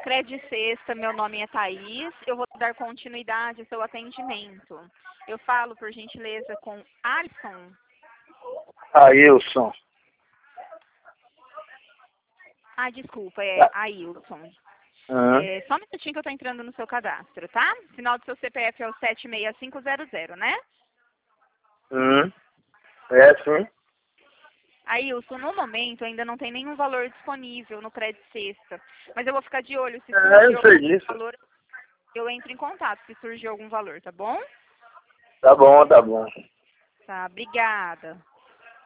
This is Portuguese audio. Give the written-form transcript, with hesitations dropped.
Cred Sexta, meu nome é Thaís. Eu vou dar continuidade ao seu atendimento. Eu falo, por gentileza, com Alisson. Ailson. Ah, desculpa, é Ailson. Uhum. Só um minutinho que eu estou entrando no seu cadastro, tá? O final do seu CPF é o 76500, né? É, sim. Ailson, no momento ainda não tem nenhum valor disponível no Cred Sexta. Mas eu vou ficar de olho. Se Eu surgir sei algum disso. valor, eu entro em contato se surgir algum valor, tá bom? Tá bom, tá bom. Tá, obrigada.